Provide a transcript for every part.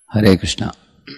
Hare Krishna.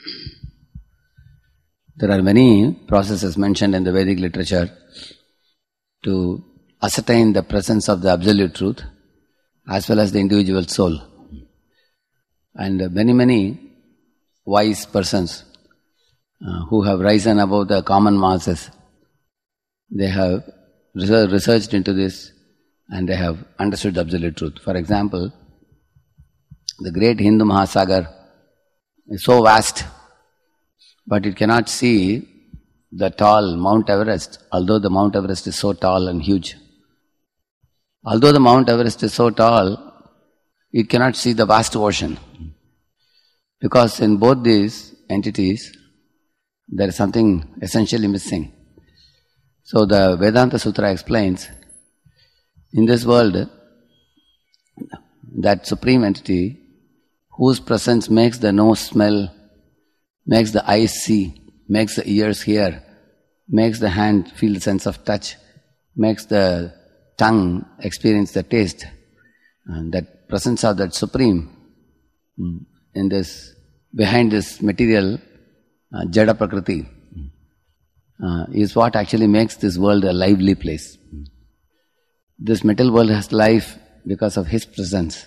There are many processes mentioned in the Vedic literature to ascertain the presence of the absolute truth as well as the individual soul. And many wise persons who have risen above the common masses, they have researched into this and they have understood the absolute truth. For example, the great Hindu Mahasagar is so vast, but it cannot see the tall Mount Everest, although the Mount Everest is so tall and huge. Although the Mount Everest is so tall, it cannot see the vast ocean. Because in both these entities, there is something essentially missing. So the Vedanta Sutra explains, in this world, that supreme entity whose presence makes the nose smell, makes the eyes see, makes the ears hear, makes the hand feel the sense of touch, makes the tongue experience the taste, and that presence of that supreme in this, behind this material Jada Prakriti is what actually makes this world a lively place. This material world has life because of His presence.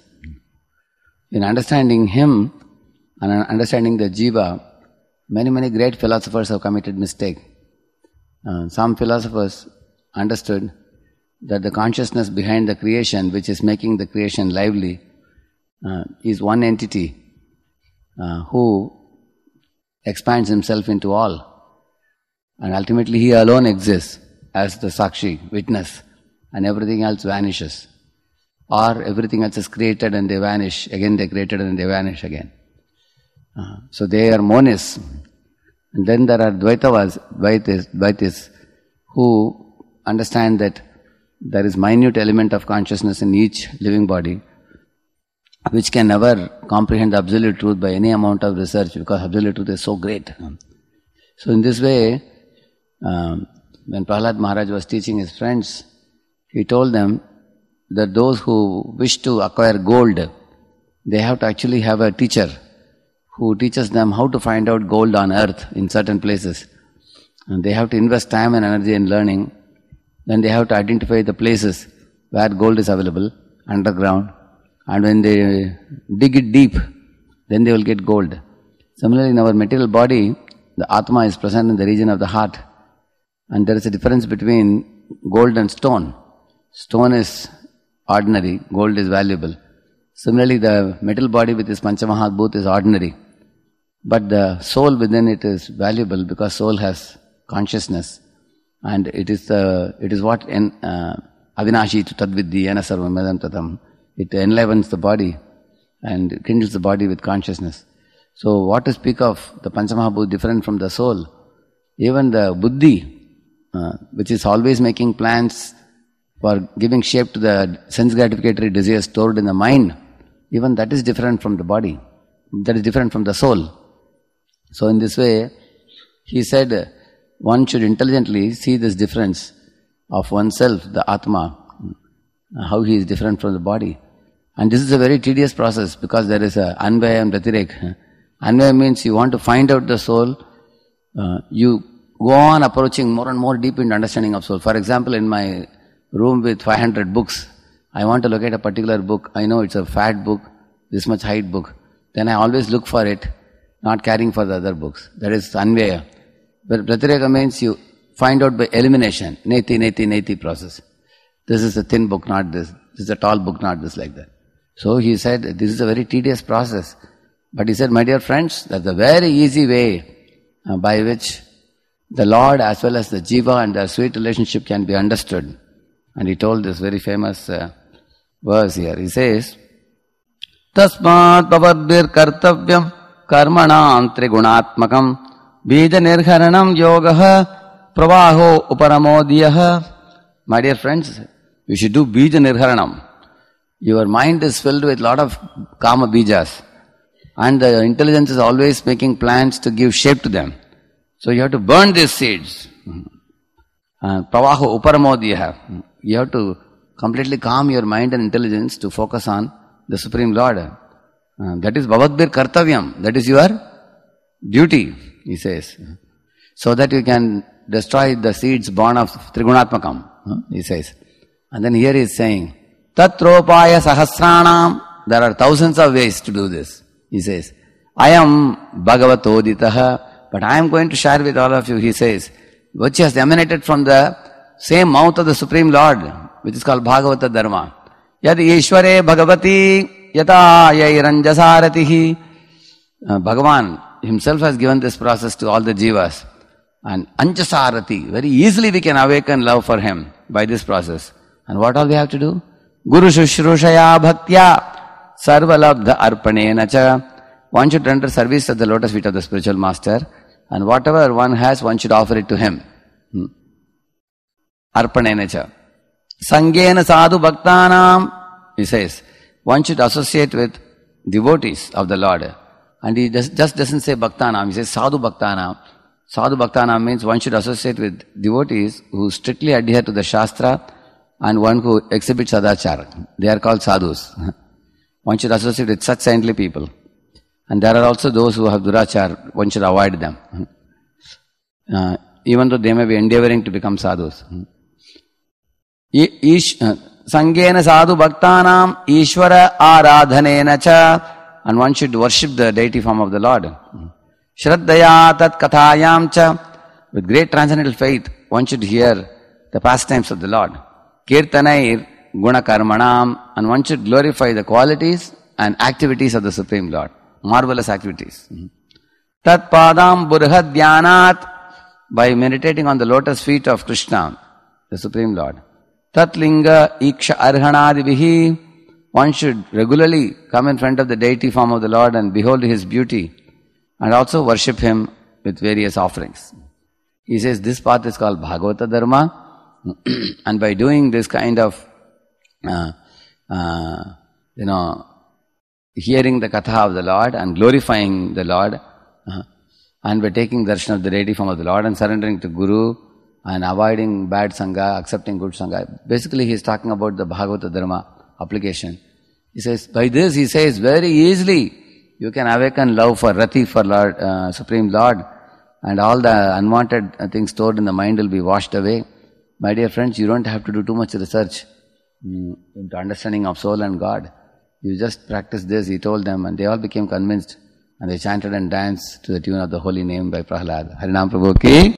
In understanding Him and understanding the Jiva, many great philosophers have committed mistake. Some philosophers understood that the consciousness behind the creation, which is making the creation lively, is one entity who expands himself into all. And ultimately He alone exists as the Sakshi, witness, and everything else vanishes. Or everything else is created and they vanish, again they created and they vanish again. So they are monists. And then there are Dvaitis who understand that there is minute element of consciousness in each living body which can never comprehend the absolute truth by any amount of research because absolute truth is so great. So in this way, when Prahlad Maharaj was teaching his friends, he told them that those who wish to acquire gold, they have to actually have a teacher who teaches them how to find out gold on earth in certain places. And they have to invest time and energy in learning. Then they have to identify the places where gold is available, underground. And when they dig it deep, then they will get gold. Similarly, in our material body, the Atma is present in the region of the heart. And there is a difference between gold and stone. Stone is ordinary, gold is valuable. Similarly, the material body with its Panchamahabhut is ordinary. But the soul within it is valuable because soul has consciousness. And it is what avinashi tu tadvidhi yena sarvam medam tatam. It enlivens the body and kindles the body with consciousness. So what to speak of the Panchamahabhut different from the soul? Even the buddhi, which is always making plans for giving shape to the sense gratificatory desires stored in the mind, even that is different from the body. That is different from the soul. So in this way, he said, one should intelligently see this difference of oneself, the Atma, how he is different from the body. And this is a very tedious process because there is a Anvaya and Pratirek. Anvaya means you want to find out the soul, you go on approaching more and more deep into understanding of soul. For example, in my room with 500 books, I want to locate a particular book. I know it's a fat book, this much height book. Then I always look for it, not caring for the other books. That is Anvaya. But Pratireka means you find out by elimination, neti process. This is a thin book, not this. This is a tall book, not this, like that. So he said, this is a very tedious process. But he said, my dear friends, that's a very easy way by which the Lord as well as the Jiva and their sweet relationship can be understood. And he told this very famous verse here. He says, Tasmat bhavadbir kartavyam karmanam trigunatmakam bija nirharanam yogaha pravaho uparamodiyaha. My dear friends, you should do bija nirharanam. Your mind is filled with a lot of kama bijas. And the intelligence is always making plans to give shape to them. So you have to burn these seeds. Pravaho uparamodiyaha. You have to completely calm your mind and intelligence to focus on the Supreme Lord. That is Bhavadbir Kartavyam. That is your duty, he says. So that you can destroy the seeds born of Trigunatmakam, he says. And then here he is saying, Tatropaya Sahasranam. There are thousands of ways to do this, he says. I am Bhagavatoditaha, but I am going to share with all of you, he says, which has emanated from the same mouth of the Supreme Lord, which is called Bhagavata Dharma. Yad Ishware Bhagavati Yata Yairanjasaratihi. Bhagavan himself has given this process to all the jivas. And Anjasarati, very easily we can awaken love for him by this process. And what all we have to do? Guru Shushrushaya Bhaktya Sarvalabdha Arpanena Cha. One should render service at the lotus feet of the spiritual master, and whatever one has, one should offer it to him. Arpanena Cha. Sangena Sadhu Bhaktanam, he says, one should associate with devotees of the Lord. And he just doesn't say Bhaktanam, he says Sadhu Bhaktanam. Sadhu Bhaktanam means one should associate with devotees who strictly adhere to the Shastra and one who exhibits Sadachar. They are called sadhus. One should associate with such saintly people. And there are also those who have durachar, one should avoid them. Even though they may be endeavoring to become sadhus. Sangena sadhu bhaktanam ishvara aradhanena cha. And one should worship the deity form of the Lord. Shraddhaya tat kathayam cha. With great transcendental faith, one should hear the pastimes of the Lord. Kirtanair guna karmanam. And one should glorify the qualities and activities of the Supreme Lord. Marvelous activities. Tat padam burha dhyanat. By meditating on the lotus feet of Krishna, the Supreme Lord. Tat linga iksha arhanadibihi. One should regularly come in front of the deity form of the Lord and behold his beauty. And also worship him with various offerings. He says this path is called Bhagavata Dharma. And by doing this kind of, hearing the katha of the Lord and glorifying the Lord, and by taking darshan of the deity form of the Lord and surrendering to Guru and avoiding bad sangha, accepting good sangha. Basically, he is talking about the Bhagavata Dharma application. He says, by this, he says, very easily you can awaken love for Rati, for Lord, Supreme Lord, and all the unwanted things stored in the mind will be washed away. My dear friends, you don't have to do too much research into understanding of soul and God. You just practice this, he told them, and they all became convinced. And they chanted and danced to the tune of the holy name by Prahlad. Harinam Prabhu ki